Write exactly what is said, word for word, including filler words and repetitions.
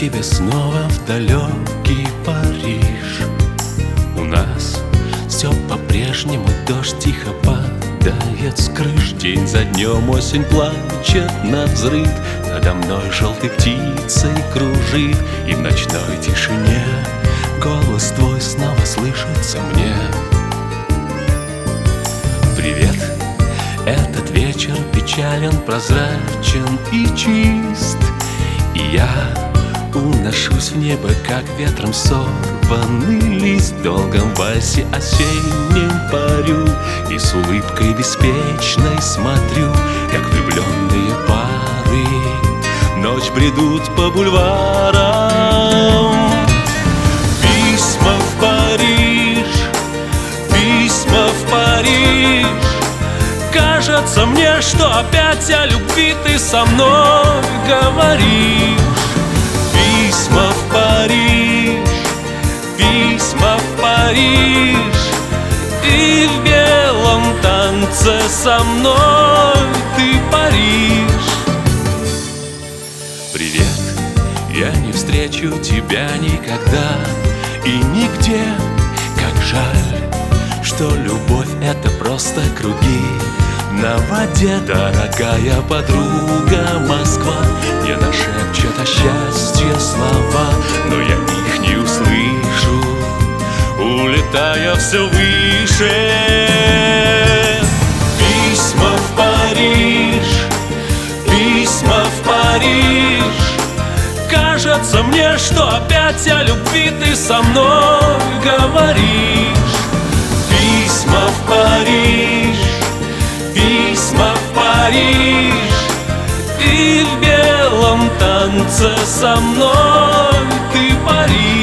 тебе снова в далекий Париж. У нас все по-прежнему, дождь тихо падает с крыш. День за днем осень плачет навзрыд, надо мной желтой птицей кружит. И в ночной тишине голос твой снова слышится мне. Привет, этот вечер печален, прозрачен и чист, и я уношусь в небо, как ветром сорванный лист. В долгом вальсе осеннем парю и с улыбкой беспечной смотрю, как влюбленные пары ночь бредут по бульварам. Письма в Париж, письма в Париж. Кажется мне, что опять о любви ты со мной говоришь. Письма в Париж, письма в Париж. И в белом танце со мной ты паришь. Привет, я не встречу тебя никогда и нигде. Как жаль, что любовь — это просто круги на воде. Дорогая подруга Москва мне нашепчет о счастье слова, но я их не услышу, улетая все выше. Письма в Париж, письма в Париж. Кажется мне, что опять о любви ты со мной говоришь. Письма в Париж, письма в Париж. И в белом танце со мной ты паришь.